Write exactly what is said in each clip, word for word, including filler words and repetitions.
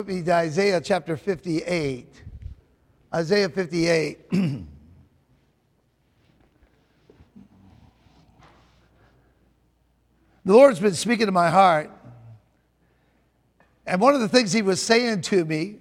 Be to Isaiah chapter fifty-eight. Isaiah fifty-eight. The Lord's been speaking to my heart. And one of the things He was saying to me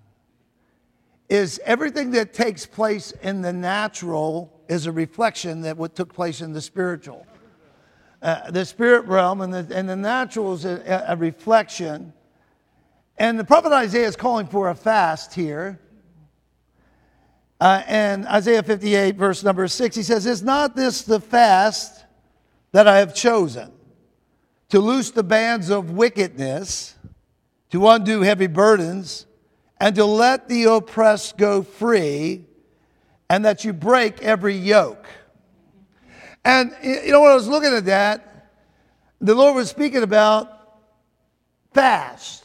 is everything that takes place in the natural is a reflection that what took place in the spiritual. Uh, the spirit realm and the, and the natural is a, a reflection. And the prophet Isaiah is calling for a fast here. Uh, and Isaiah fifty-eight, verse number six, he says, "Is not this the fast that I have chosen? To loose the bands of wickedness, to undo heavy burdens, and to let the oppressed go free, and that you break every yoke." And you know, when I was looking at that, the Lord was speaking about fast.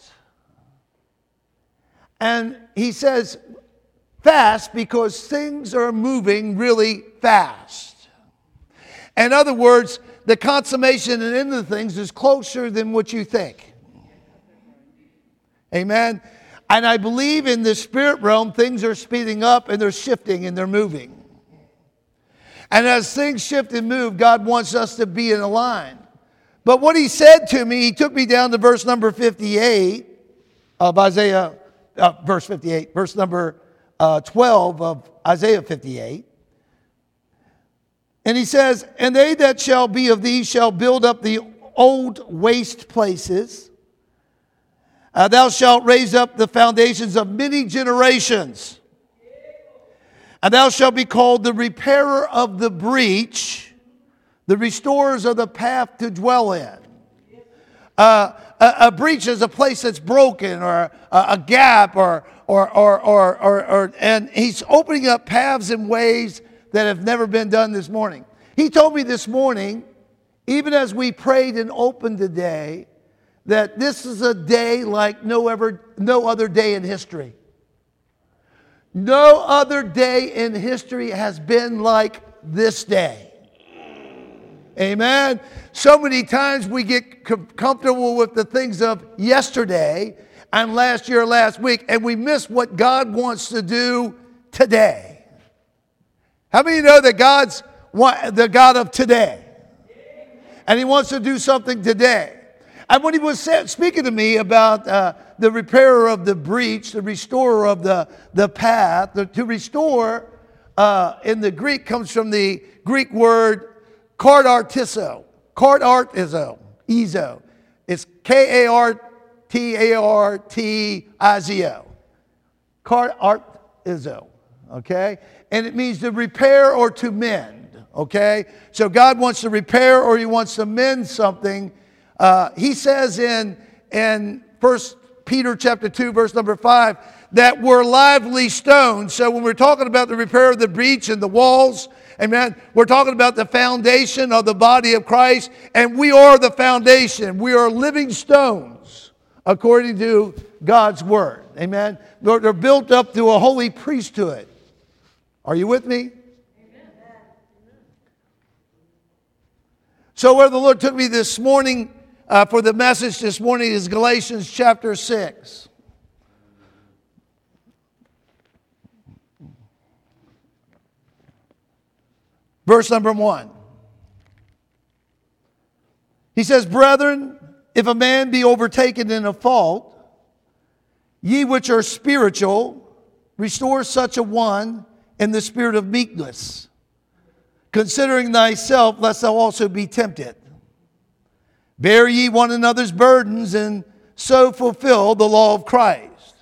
And He says, fast because things are moving really fast. In other words, the consummation and end of things is closer than what you think. Amen. And I believe in the spirit realm, things are speeding up and they're shifting and they're moving. And as things shift and move, God wants us to be in a line. But what He said to me, He took me down to verse number fifty-eight of Isaiah. Uh, verse fifty-eight, verse number uh, twelve of Isaiah fifty-eight. And He says, "And they that shall be of thee shall build up the old waste places. Uh, thou shalt raise up the foundations of many generations. And thou shalt be called the repairer of the breach, the restorers of the path to dwell in." Uh, a, a breach is a place that's broken, or a, a gap, or or, or or or or and He's opening up paths and ways that have never been done this morning. He told me this morning, even as we prayed and opened today, that this is a day like no ever no other day in history. No other day in history has been like this day. Amen. So many times we get com- comfortable with the things of yesterday and last year, last week, and we miss what God wants to do today. How many know that God's the God of today? And He wants to do something today. And when He was speaking to me about uh, the repairer of the breach, the restorer of the, the path, the, to restore uh, in the Greek comes from the Greek word Kartartizo. Kartartizo. Ezo. It's K A R T A R T I Z O. Kartartizo. Okay? And it means to repair or to mend. Okay? So God wants to repair or He wants to mend something. Uh, he says in, in First Peter chapter two, verse number five, that we're lively stones. So when we're talking about the repair of the breach and the walls, amen, we're talking about the foundation of the body of Christ, and we are the foundation. We are living stones according to God's word. Amen. They're, they're built up to a holy priesthood. Are you with me? Amen. So where the Lord took me this morning uh, for the message this morning is Galatians chapter six. Verse number one. He says, "Brethren, if a man be overtaken in a fault, ye which are spiritual, restore such a one in the spirit of meekness, considering thyself, lest thou also be tempted. Bear ye one another's burdens, and so fulfill the law of Christ."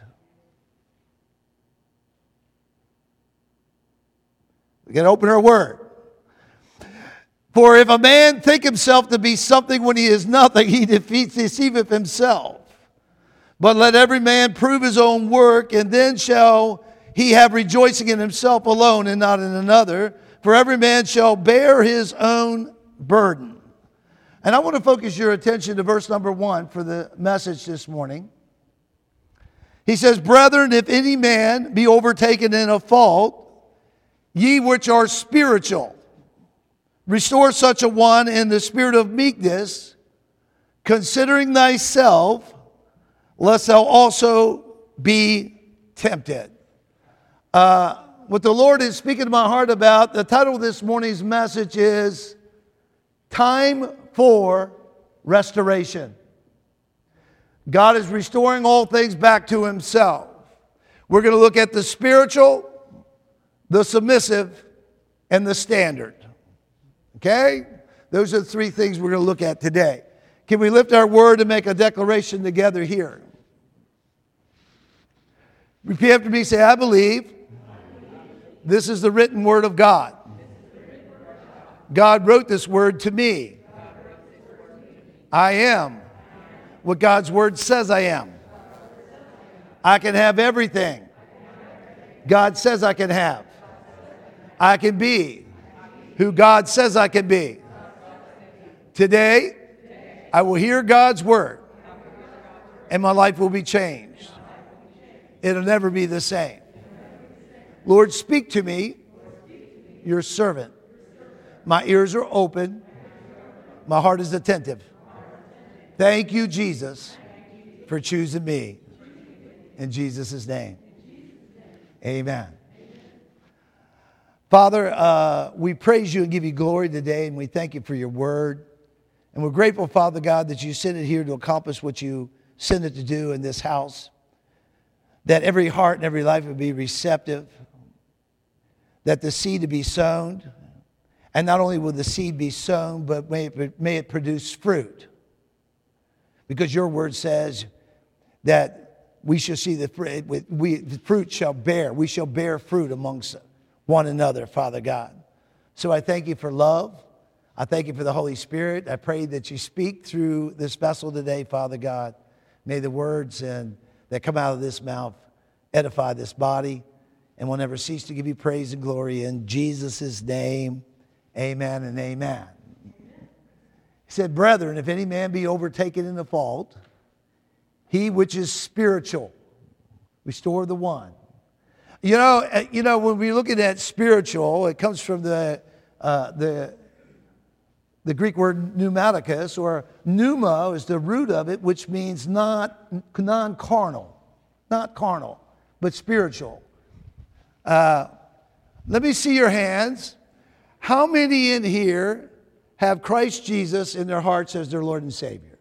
We got to open our word. "For if a man think himself to be something when he is nothing, he defeats, deceiveth himself. But let every man prove his own work, and then shall he have rejoicing in himself alone and not in another. For every man shall bear his own burden." And I want to focus your attention to verse number one for the message this morning. He says, "Brethren, if any man be overtaken in a fault, ye which are spiritual, restore such a one in the spirit of meekness, considering thyself, lest thou also be tempted. Uh, what the Lord is speaking to my heart about, the title of this morning's message is Time for Restoration. God is restoring all things back to himself. We're going to look at the spiritual, the submissive, and the standard. Okay? Those are the three things we're going to look at today. Can we lift our word and make a declaration together here? Repeat after me, say, I believe this is the written word of God. God wrote this word to me. I am what God's word says I am. I can have everything God says I can have. I can be who God says I can be. Today, I will hear God's word, and my life will be changed. It'll never be the same. Lord, speak to me, your servant. My ears are open. My heart is attentive. Thank you, Jesus, for choosing me. In Jesus' name, amen. Father, uh, we praise you and give you glory today, and we thank you for your word. And we're grateful, Father God, that you sent it here to accomplish what you sent it to do in this house. That every heart and every life would be receptive. That the seed to be sown. And not only will the seed be sown, but may it, may it produce fruit. Because your word says that we shall see the fruit, we, the fruit shall bear. We shall bear fruit amongst one another, Father God. So I thank you for love. I thank you for the Holy Spirit. I pray that you speak through this vessel today, Father God. May the words and that come out of this mouth edify this body, and will never cease to give you praise and glory in Jesus' name. Amen and amen. He said, brethren, if any man be overtaken in the fault, he which is spiritual, restore the one. You know, you know, when we're looking at spiritual, it comes from the uh, the the Greek word pneumaticus, or pneuma is the root of it, which means not non-carnal, not carnal, but spiritual. Uh, let me see your hands. How many in here have Christ Jesus in their hearts as their Lord and Savior?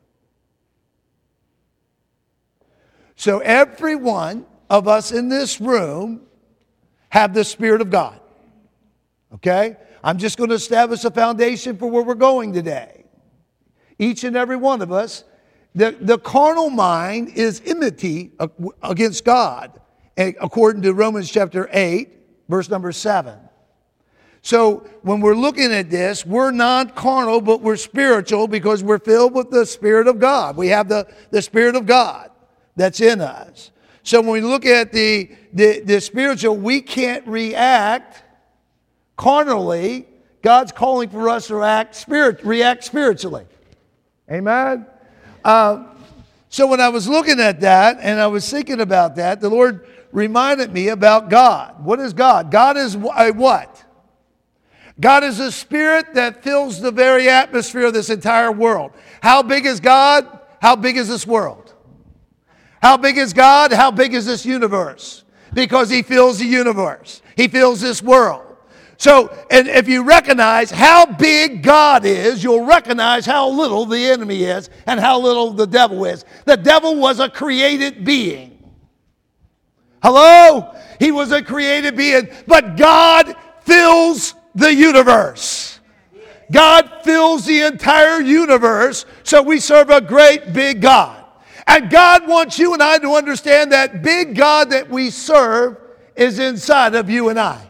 So every one of us in this room have the Spirit of God. Okay? I'm just going to establish a foundation for where we're going today. Each and every one of us, the, the carnal mind is enmity against God, according to Romans chapter eight, verse number seven. So when we're looking at this, we're not carnal, but we're spiritual because we're filled with the Spirit of God. We have the, the Spirit of God that's in us. So when we look at the, the, the spiritual, we can't react carnally. God's calling for us to act spirit, react spiritually. Amen? Uh, so when I was looking at that and I was thinking about that, the Lord reminded me about God. What is God? God is a what? God is a spirit that fills the very atmosphere of this entire world. How big is God? How big is this world? How big is God? How big is this universe? Because he fills the universe. He fills this world. So, and if you recognize how big God is, you'll recognize how little the enemy is and how little the devil is. The devil was a created being. Hello? He was a created being, but God fills the universe. God fills the entire universe, so we serve a great big God. And God wants you and I to understand that big God that we serve is inside of you and I.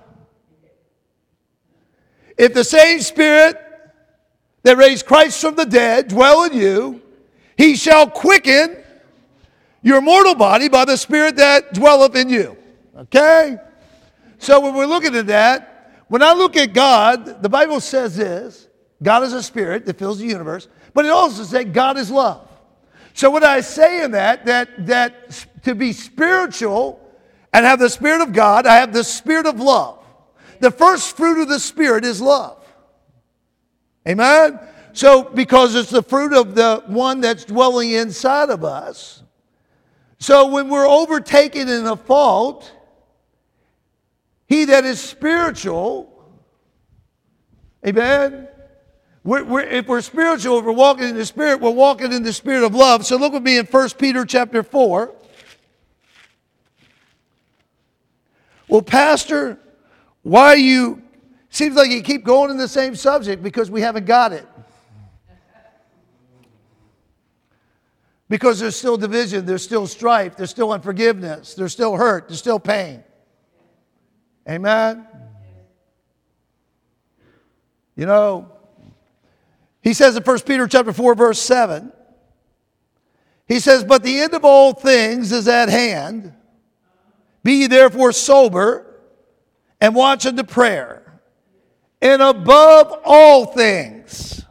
If the same Spirit that raised Christ from the dead dwell in you, he shall quicken your mortal body by the Spirit that dwelleth in you. Okay? So when we're looking at that, when I look at God, the Bible says this: God is a spirit that fills the universe, but it also says God is love. So when I say in that, that, that to be spiritual and have the Spirit of God, I have the Spirit of love. The first fruit of the Spirit is love. Amen? So because it's the fruit of the one that's dwelling inside of us. So when we're overtaken in a fault, he that is spiritual, amen? We're, we're, if we're spiritual, if we're walking in the Spirit, we're walking in the spirit of love. So look with me in First Peter chapter four. Well, Pastor, why you, seems like you keep going in the same subject because we haven't got it. Because there's still division, there's still strife, there's still unforgiveness, there's still hurt, there's still pain. Amen? You know, he says in First Peter chapter four, verse seven, he says, but the end of all things is at hand. Be ye therefore sober, and watch unto prayer. And above all things,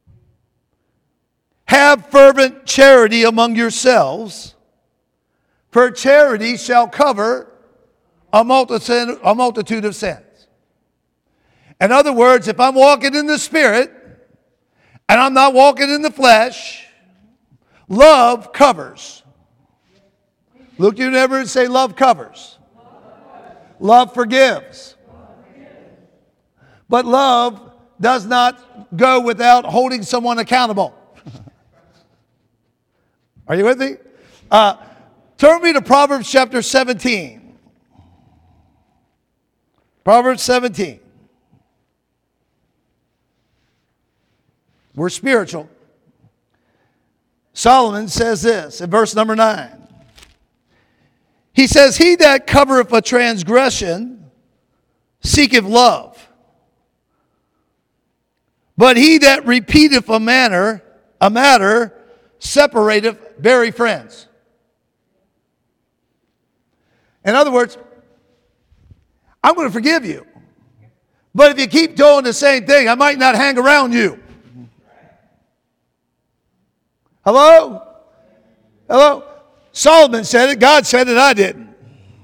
have fervent charity among yourselves, for charity shall cover a multitude, a multitude of sins. In other words, if I'm walking in the Spirit, and I'm not walking in the flesh, love covers. Look to your neighbor and say, love covers. Love forgives. But love does not go without holding someone accountable. Are you with me? Uh, turn me to Proverbs chapter seventeen. Proverbs seventeen. We're spiritual. Solomon says this in verse number nine. He says, he that covereth a transgression seeketh love, but he that repeateth a manner, a matter, separateth very friends. In other words, I'm going to forgive you, but if you keep doing the same thing, I might not hang around you. Hello? Hello? Solomon said it, God said it, I didn't.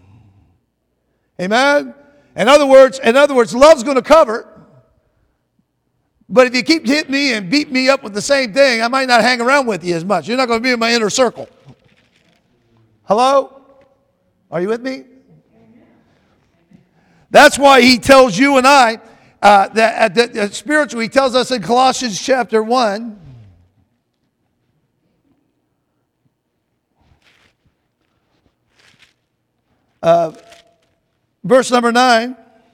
Amen? In other words, in other words, love's going to cover. But if you keep hitting me and beat me up with the same thing, I might not hang around with you as much. You're not going to be in my inner circle. Hello? Are you with me? That's why he tells you and I uh, that, that, that spiritually, he tells us in Colossians chapter one, Uh, verse number nine,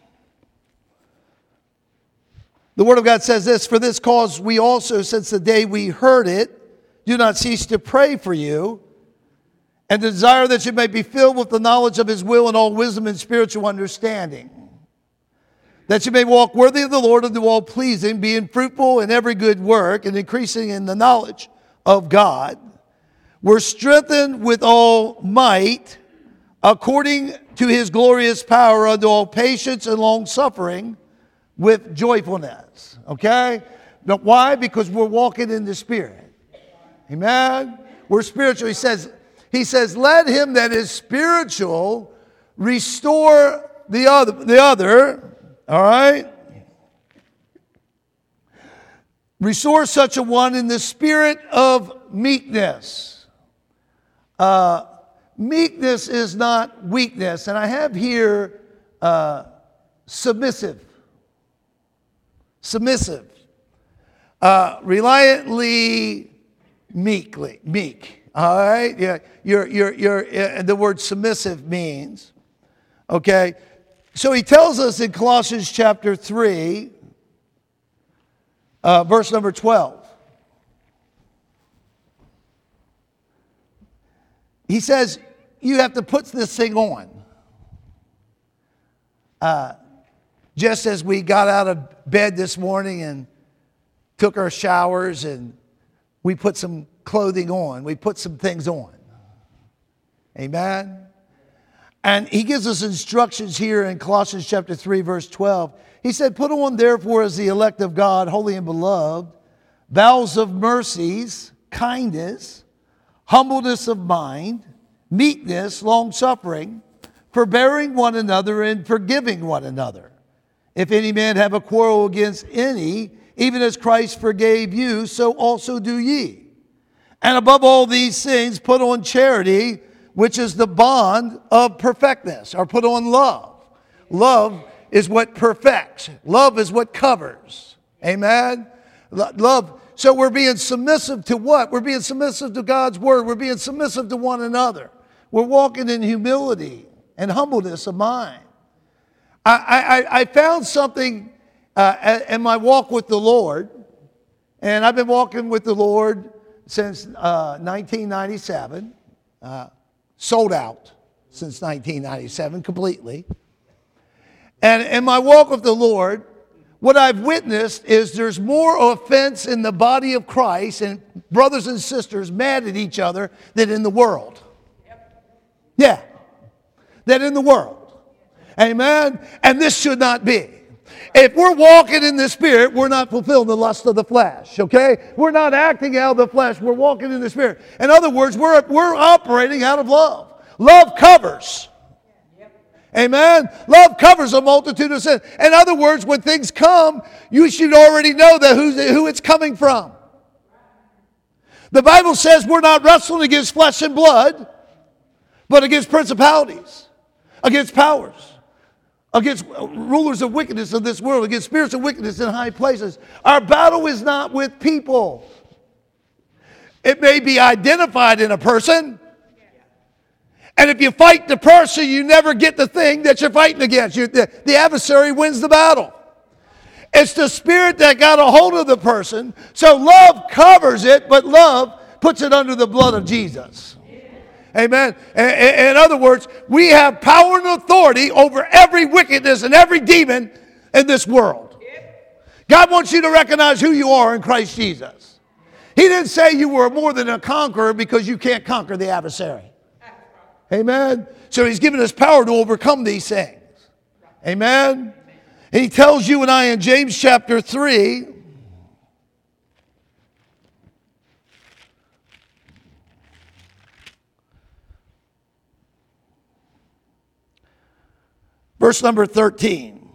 the Word of God says this, for this cause we also, since the day we heard it, do not cease to pray for you, and desire that you may be filled with the knowledge of His will and all wisdom and spiritual understanding, that you may walk worthy of the Lord and do all pleasing, being fruitful in every good work and increasing in the knowledge of God. We're strengthened with all might, according to His glorious power, unto all patience and long suffering with joyfulness. Okay? But why? Because we're walking in the Spirit. Amen? We're spiritual. He says, he says, let him that is spiritual restore the other. The other. All right? Restore such a one in the spirit of meekness. Uh, Meekness is not weakness. And I have here uh, submissive. Submissive. Uh, reliantly, meekly. Meek. All right? Yeah. You're, you're, you're, uh, the word submissive means. Okay? So he tells us in Colossians chapter three, uh, verse number twelve. He says, you have to put this thing on. Uh, just as we got out of bed this morning and took our showers and we put some clothing on. We put some things on. Amen? And he gives us instructions here in Colossians chapter three, verse twelve. He said, put on therefore as the elect of God, holy and beloved, bowels of mercies, kindness, humbleness of mind, meekness, long-suffering, forbearing one another and forgiving one another. If any man have a quarrel against any, even as Christ forgave you, so also do ye. And above all these things, put on charity, which is the bond of perfectness, or put on love. Love is what perfects. Love is what covers. Amen? Love. So we're being submissive to what? We're being submissive to God's word. We're being submissive to one another. We're walking in humility and humbleness of mind. I, I, I found something uh, in my walk with the Lord, and I've been walking with the Lord since uh, nineteen ninety-seven, uh, sold out since nineteen ninety-seven completely. And in my walk with the Lord, what I've witnessed is there's more offense in the body of Christ and brothers and sisters mad at each other than in the world. Yeah, than in the world. Amen? And this should not be. If we're walking in the Spirit, we're not fulfilling the lust of the flesh, okay? We're not acting out of the flesh. We're walking in the Spirit. In other words, we're, we're operating out of love. Love covers. Amen? Love covers a multitude of sins. In other words, when things come, you should already know that who, who it's coming from. The Bible says we're not wrestling against flesh and blood, but against principalities, against powers, against rulers of wickedness of this world, against spirits of wickedness in high places. Our battle is not with people. It may be identified in a person. And if you fight the person, you never get the thing that you're fighting against. You, the, the adversary wins the battle. It's the spirit that got a hold of the person. So love covers it, but love puts it under the blood of Jesus. Amen. In, in other words, we have power and authority over every wickedness and every demon in this world. God wants you to recognize who you are in Christ Jesus. He didn't say you were more than a conqueror because you can't conquer the adversary. Amen. So he's given us power to overcome these things. Amen. And he tells you and I in James chapter three, verse number thirteen.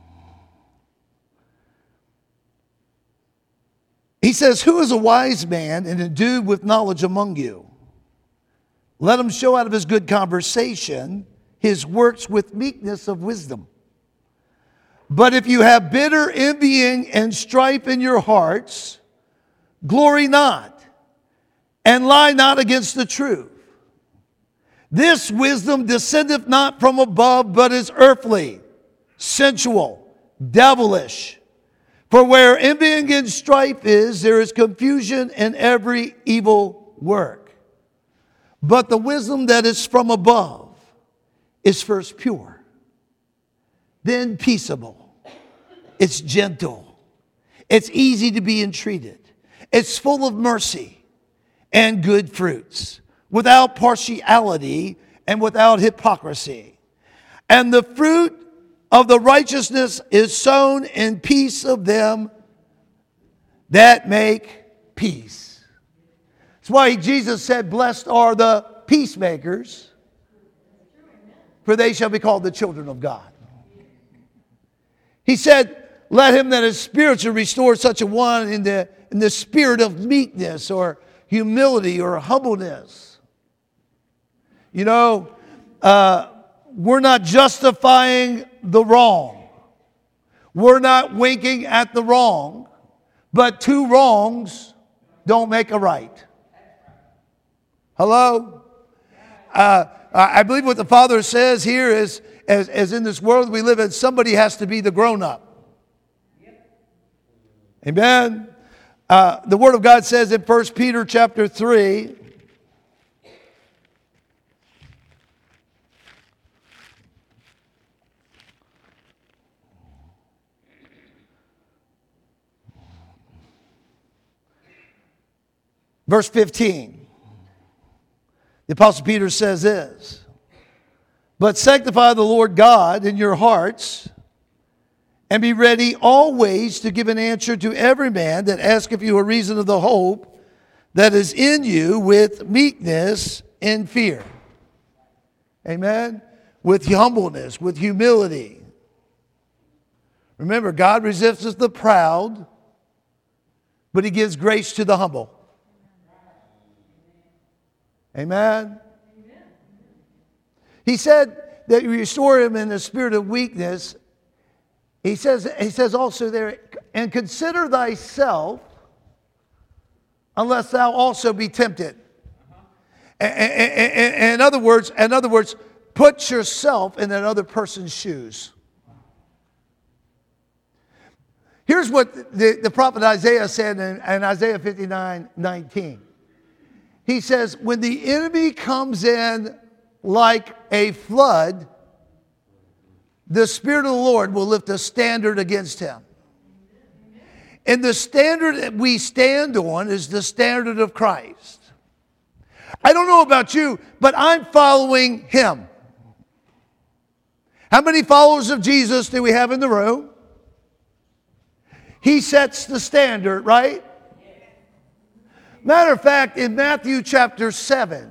He says, who is a wise man and endued with knowledge among you? Let him show out of his good conversation his works with meekness of wisdom. But if you have bitter envying and strife in your hearts, glory not, and lie not against the truth. This wisdom descendeth not from above, but is earthly, sensual, devilish. For where envying and strife is, there is confusion in every evil work. But the wisdom that is from above is first pure, then peaceable. It's gentle. It's easy to be entreated. It's full of mercy and good fruits, without partiality and without hypocrisy. And the fruit of the righteousness is sown in peace of them that make peace. That's why Jesus said, blessed are the peacemakers, for they shall be called the children of God. He said, let him that is spiritual restore such a one in the, in the spirit of meekness or humility or humbleness. You know, uh, we're not justifying the wrong. We're not winking at the wrong, but two wrongs don't make a right. Hello? Uh, I believe what the Father says here is, as, as in this world we live in, somebody has to be the grown-up. Amen? Uh, the Word of God says in First Peter chapter three, verse fifteen. The Apostle Peter says this, but sanctify the Lord God in your hearts, and be ready always to give an answer to every man that asketh you a reason of the hope that is in you with meekness and fear. Amen? With humbleness, with humility. Remember, God resisteth the proud, but he gives grace to the humble. Amen? He said that you restore him in the spirit of weakness. He says, he says also there, and consider thyself, unless thou also be tempted. In other words, in other words, put yourself in that other person's shoes. Here's what the, the prophet Isaiah said in, in Isaiah fifty-nine nineteen. He says, when the enemy comes in like a flood, the Spirit of the Lord will lift a standard against him. And the standard that we stand on is the standard of Christ. I don't know about you, but I'm following him. How many followers of Jesus do we have in the room? He sets the standard, right? Matter of fact, in Matthew chapter seven,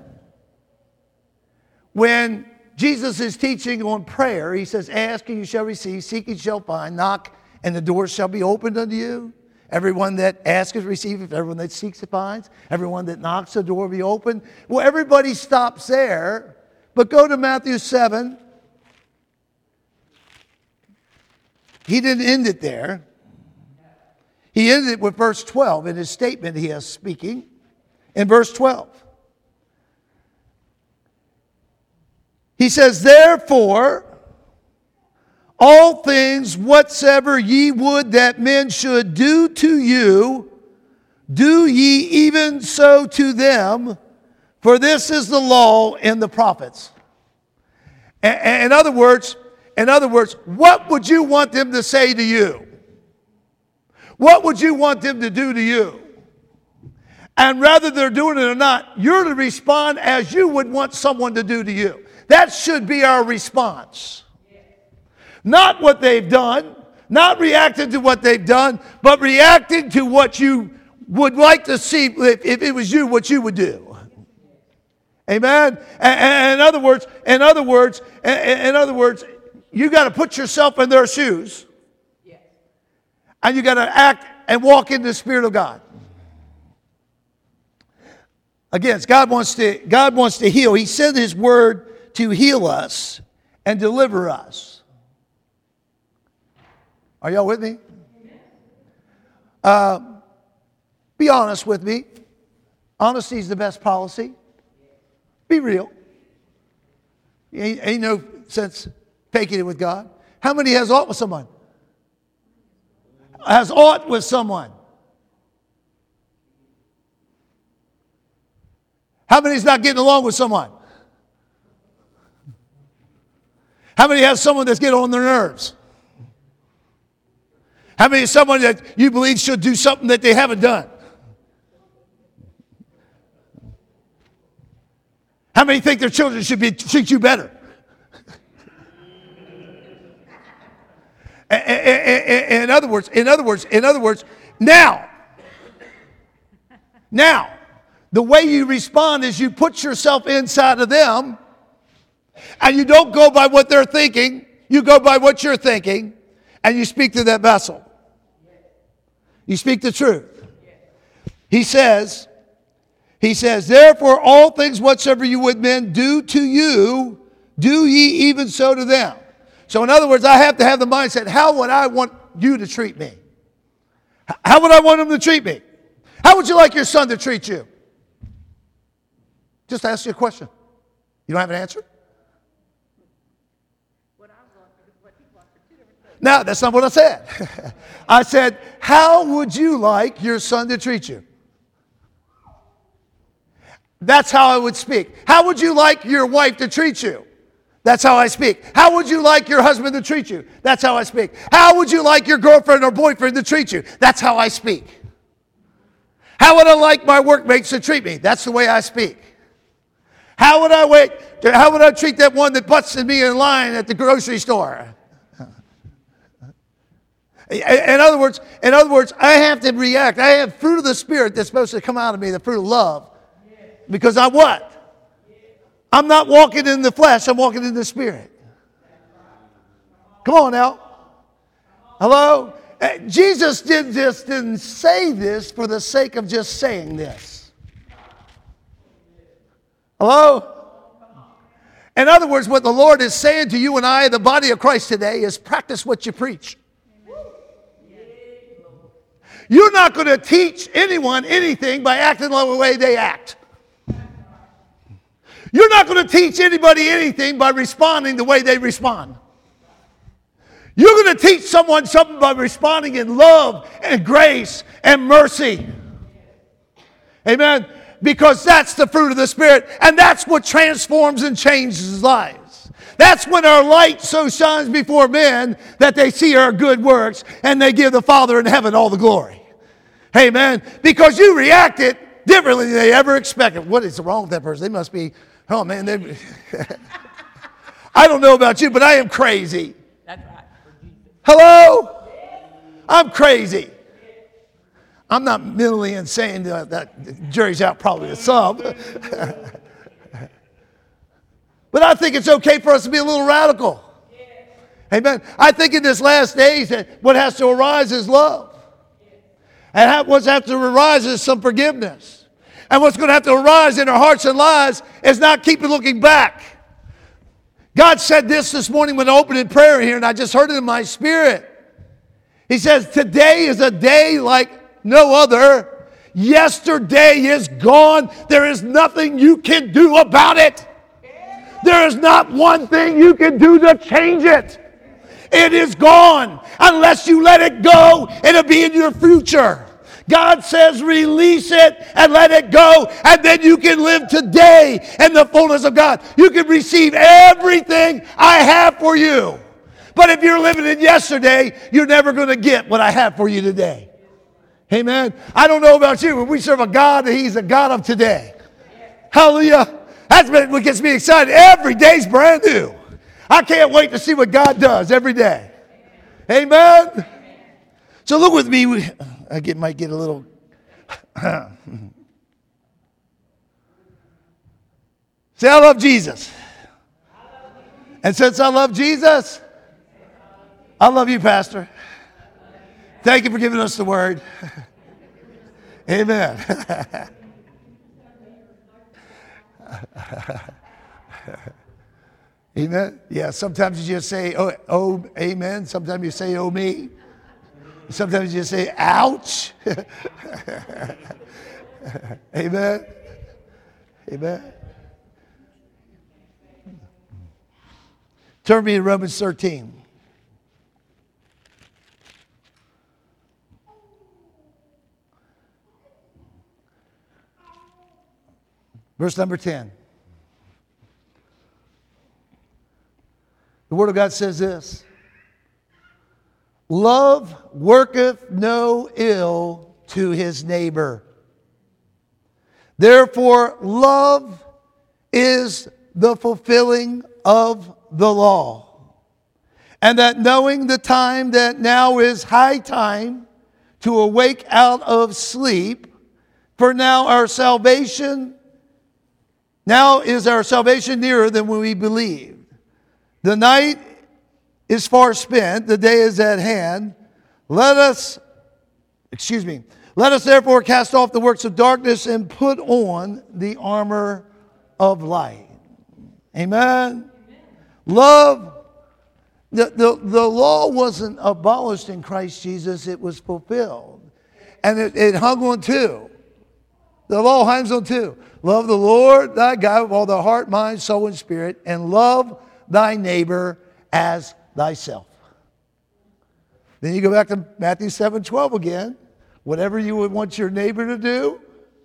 when Jesus is teaching on prayer, he says, ask and you shall receive, seek and you shall find, knock and the doors shall be opened unto you. Everyone that asks receives, everyone that seeks finds, everyone that knocks the door will be opened. Well, everybody stops there, but go to Matthew seven. He didn't end it there. He ended it with verse twelve in his statement he is speaking. In verse twelve. He says, therefore, all things whatsoever ye would that men should do to you, do ye even so to them, for this is the law and the prophets. In other words, in other words, what would you want them to say to you? What would you want them to do to you? And whether they're doing it or not, you're to respond as you would want someone to do to you. That should be our response. Not what they've done, not reacting to what they've done, but reacting to what you would like to see if, if it was you, what you would do. Amen? And, and in other words, in other words, in other words, you got to put yourself in their shoes. And you got to act and walk in the Spirit of God. Again, God wants to, God wants to heal. He sent his word to heal us and deliver us. Are y'all with me? Uh, be honest with me. Honesty is the best policy. Be real. Ain't, ain't no sense faking it with God. How many has aught with someone? Has aught with someone? How many is not getting along with someone? How many has someone that's getting on their nerves? How many is someone that you believe should do something that they haven't done? How many think their children should be treat you better? In other words, in other words, in other words, now, now, the way you respond is you put yourself inside of them, and you don't go by what they're thinking. You go by what you're thinking, and you speak to that vessel. You speak the truth. He says, he says, therefore all things whatsoever you would men do to you, do ye even so to them. So in other words, I have to have the mindset, how would I want you to treat me? How would I want them to treat me? How would you like your son to treat you? Just ask you a question. You don't have an answer? No, that's not what I said. I said, how would you like your son to treat you? That's how I would speak. How would you like your wife to treat you? That's how I speak. How would you like your husband to treat you? That's how I speak. How would you like your girlfriend or boyfriend to treat you? That's how I speak. How would I like my workmates to treat me? That's the way I speak. How would I wait? How would I treat that one that busted me in line at the grocery store? In other words, in other words, I have to react. I have fruit of the Spirit that's supposed to come out of me, the fruit of love. Because I what? I'm not walking in the flesh, I'm walking in the Spirit. Come on now. Hello? Jesus did this, didn't say this for the sake of just saying this. Hello? In other words, what the Lord is saying to you and I, the body of Christ today, is practice what you preach. You're not going to teach anyone anything by acting the way they act. You're not going to teach anybody anything by responding the way they respond. You're going to teach someone something by responding in love and grace and mercy. Amen? Because that's the fruit of the Spirit, and that's what transforms and changes lives. That's when our light so shines before men that they see our good works and they give the Father in heaven all the glory. Amen? Because you reacted differently than they ever expected. What is wrong with that person? They must be, oh man, they... I don't know about you, but I am crazy. That's right. Hello? I'm crazy. I'm not mentally insane. That, that jury's out probably to some. But I think it's okay for us to be a little radical. Amen. I think in this last days that what has to arise is love. And what's has to arise is some forgiveness. And what's going to have to arise in our hearts and lives is not keeping looking back. God said this this morning when I opened in prayer here, and I just heard it in my spirit. He says, today is a day like no other. Yesterday is gone. There is nothing you can do about it. There is not one thing you can do to change it. It is gone. Unless you let it go, it'll be in your future. God says release it and let it go, and then you can live today in the fullness of God. You can receive everything I have for you. But if you're living in yesterday, you're never going to get what I have for you today. Amen. I don't know about you, but we serve a God that He's a God of today. Hallelujah. That's what gets me excited. Every day's brand new. I can't wait to see what God does every day. Amen. So look with me. I get, might get a little... Say, I love Jesus. And since I love Jesus, I love you, Pastor. Thank you for giving us the word. Amen. Amen. Yeah, sometimes you just say, oh, oh, amen. Sometimes you say, oh, me. Sometimes you just say, ouch. Amen. Amen. Turn me to Romans thirteen. Verse number ten. The Word of God says this. Love worketh no ill to his neighbor. Therefore, love is the fulfilling of the law. And that knowing the time that now is high time to awake out of sleep, for now our salvation, now is our salvation nearer than when we believed. The night is far spent, the day is at hand. Let us, excuse me, let us therefore cast off the works of darkness and put on the armor of light. Amen. Amen. Love, the, the, the law wasn't abolished in Christ Jesus, it was fulfilled. And it, it hung on two. The law hangs on two. Love the Lord thy God with all the heart, mind, soul, and spirit, and love thy neighbor as thyself. Then you go back to Matthew seven twelve again. Whatever you would want your neighbor to do,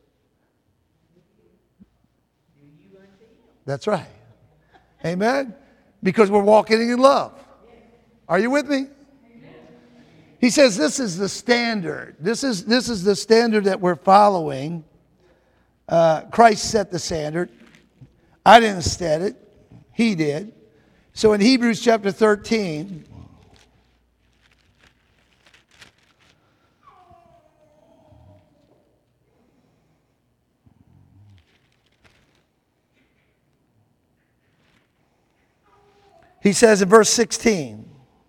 that's right. Amen? Because we're walking in love. Are you with me? He says this is the standard. This is, this is the standard that we're following. Uh, Christ set the standard. I didn't set it. He did. So in Hebrews chapter thirteen, he says in verse sixteen,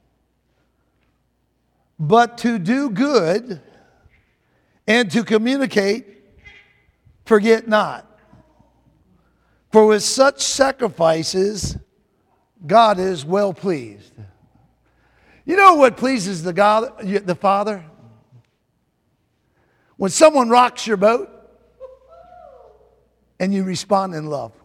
but to do good and to communicate, forget not. For with such sacrifices, God is well pleased. You know what pleases the God, the Father? When someone rocks your boat and you respond in love.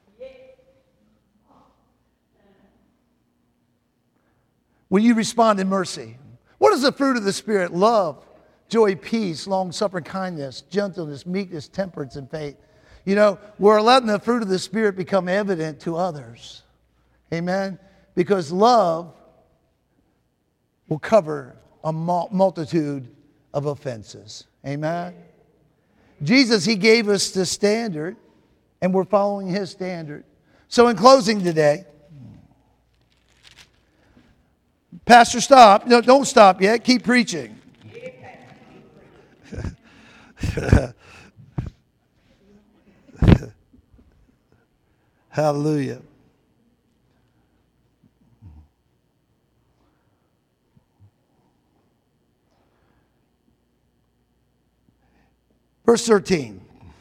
When you respond in mercy. What is the fruit of the Spirit? Love, joy, peace, long-suffering, kindness, gentleness, meekness, temperance, and faith. You know, we're letting the fruit of the Spirit become evident to others. Amen? Because love will cover a multitude of offenses. Amen? Jesus, He gave us the standard, and we're following His standard. So in closing today, Pastor, stop. No, don't stop yet. Keep preaching. Hallelujah. Verse thirteen.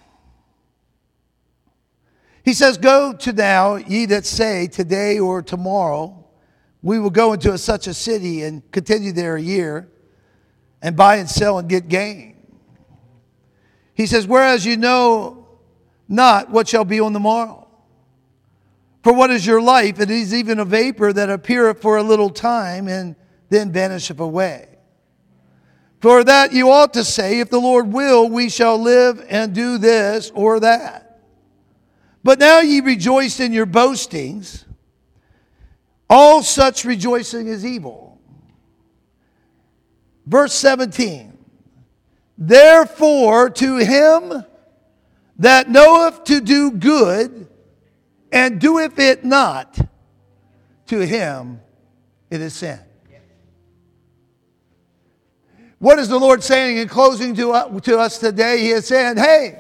He says, "Go to now, ye that say, today or tomorrow, we will go into a, such a city and continue there a year and buy and sell and get gain." He says, "Whereas you know not what shall be on the morrow. For what is your life? It is even a vapor that appeareth for a little time and then vanisheth away. For that you ought to say, if the Lord will, we shall live and do this or that. But now ye rejoice in your boastings. All such rejoicing is evil." Verse seventeen. "Therefore to him that knoweth to do good and doeth it not, to him it is sin." What is the Lord saying in closing to, uh, to us today? He is saying, hey,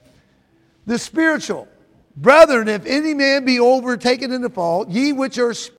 the spiritual, brethren, if any man be overtaken in the fault, ye which are